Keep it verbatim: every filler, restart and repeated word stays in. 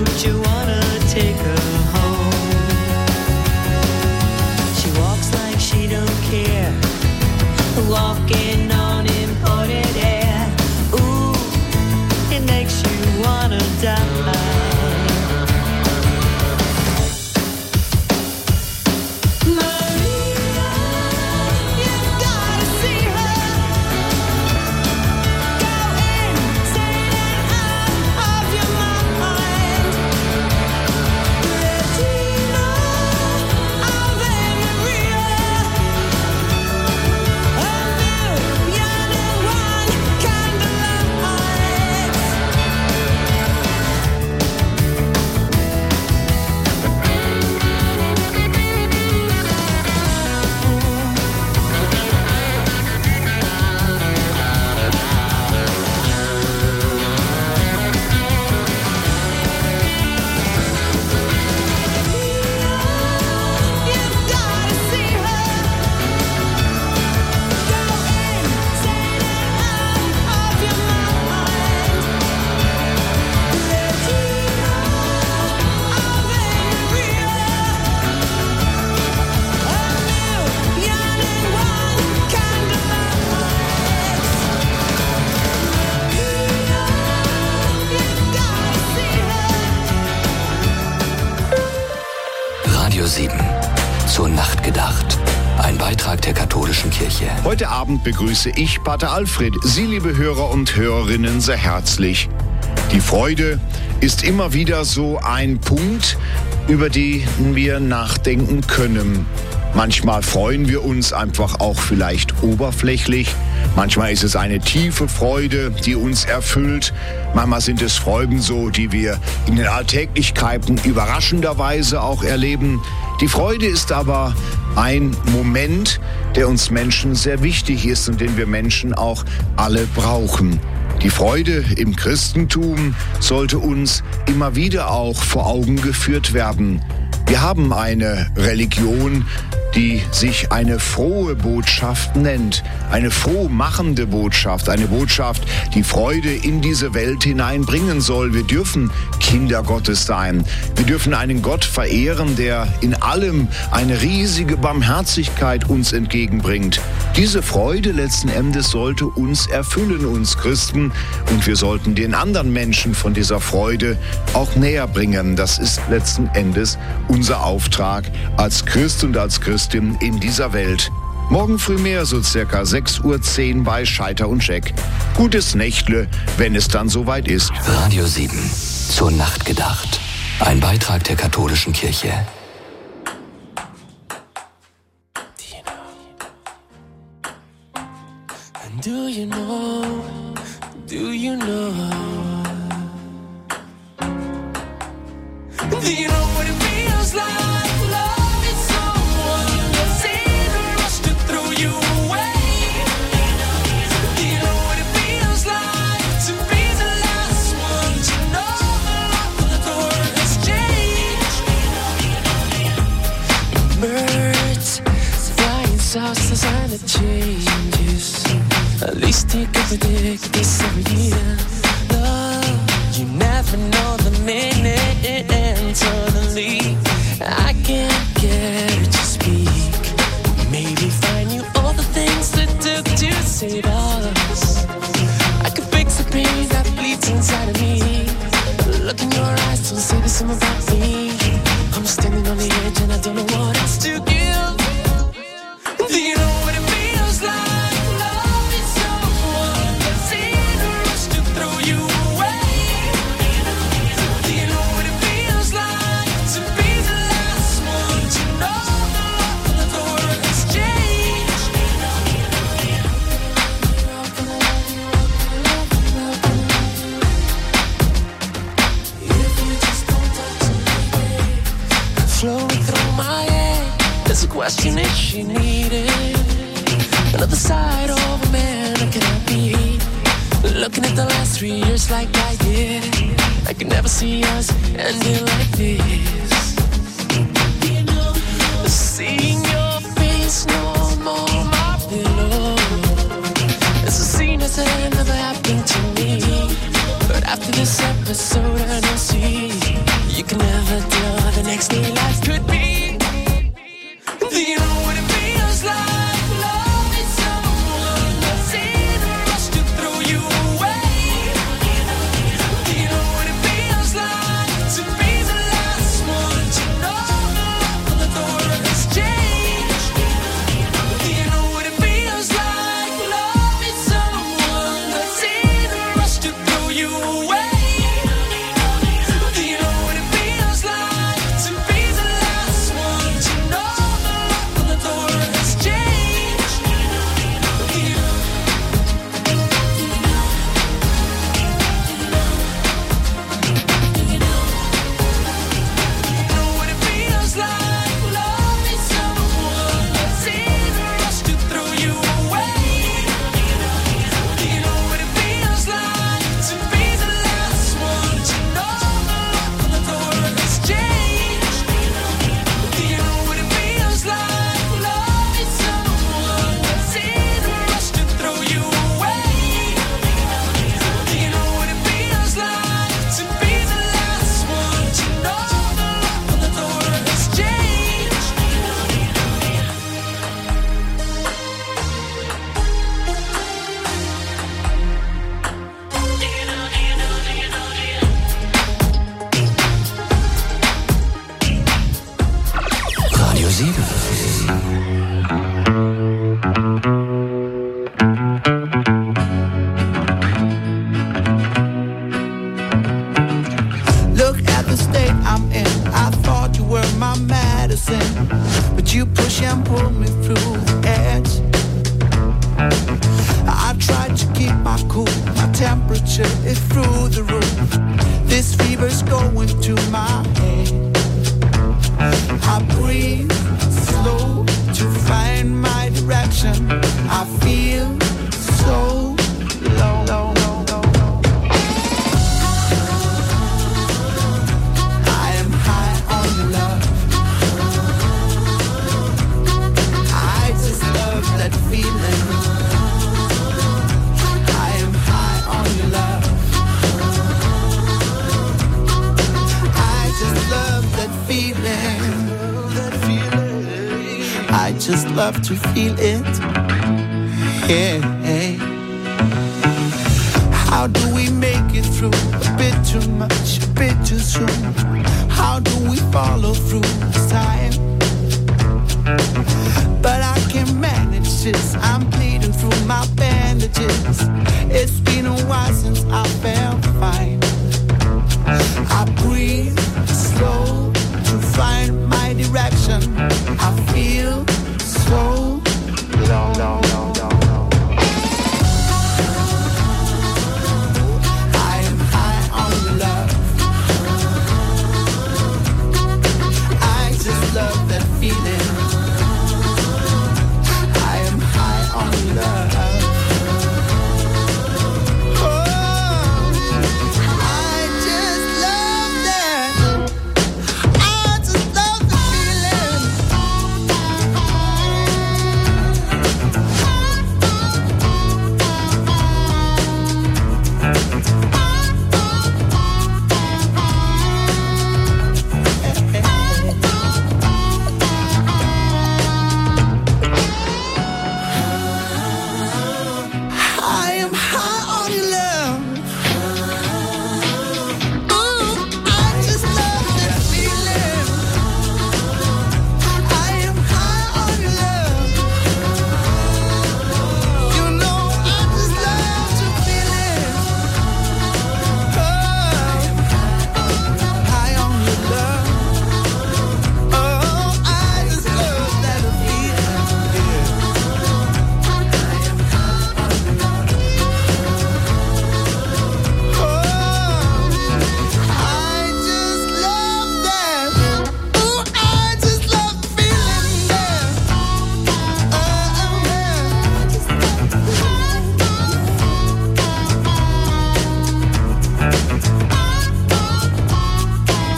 Would you wanna take her home? She walks like she don't care, walking on imported air. Ooh, it makes you wanna die. Zur Nacht gedacht. Ein Beitrag der katholischen Kirche. Heute Abend begrüße ich Pater Alfred, Sie, liebe Hörer und Hörerinnen, sehr herzlich. Die Freude ist immer wieder so ein Punkt, über den wir nachdenken können. Manchmal freuen wir uns einfach auch vielleicht oberflächlich. Manchmal ist es eine tiefe Freude, die uns erfüllt. Manchmal sind es Freuden so, die wir in den Alltäglichkeiten überraschenderweise auch erleben. Die Freude ist aber ein Moment, der uns Menschen sehr wichtig ist und den wir Menschen auch alle brauchen. Die Freude im Christentum sollte uns immer wieder auch vor Augen geführt werden. Wir haben eine Religion, die sich eine frohe Botschaft nennt, eine frohmachende Botschaft, eine Botschaft, die Freude in diese Welt hineinbringen soll. Wir dürfen Kinder Gottes sein. Wir dürfen einen Gott verehren, der in allem eine riesige Barmherzigkeit uns entgegenbringt. Diese Freude letzten Endes sollte uns erfüllen, uns Christen, und wir sollten den anderen Menschen von dieser Freude auch näher bringen. Das ist letzten Endes unser Auftrag als Christ und als Christin in dieser Welt. Morgen früh mehr, so circa sechs Uhr zehn bei Scheiter und Scheck. Gutes Nächtle, wenn es dann soweit ist. Radio sieben. Zur Nacht gedacht. Ein Beitrag der katholischen Kirche. Do you know, do you know, do you know what it feels like to love it someone that's in rush to throw you away? Do you know what it feels like to be the last one to know the lock on the door has changed? Birds flying south as and it changes. At least you can predict this every year. Love, you never know the minute, and suddenly I can't get it to speak. Maybe find you all the things that took to save us. I could fix the pain that bleeds inside of me. Look in your eyes, don't say the same about me. I'm standing on the edge and I don't know what else to give. Do you know what it feels like? Question if she needed another side of a man I cannot be. Looking at the last three years like I did, I could never see us ending like this. Seeing your face no more my pillow. It's a scene that never happened to me, but after this episode I don't see medicine, but you push and pull me through the edge. I tried to keep my cool, my temperature is through the roof. This fever's going to my head. I breathe slow to find my direction. I feel so low, low, low, low, low. I am high on your love. I just love that feeling. I am high on your love. I just love that feeling. I just love to feel it. Yeah. How do we make it through? A bit too much, a bit too soon.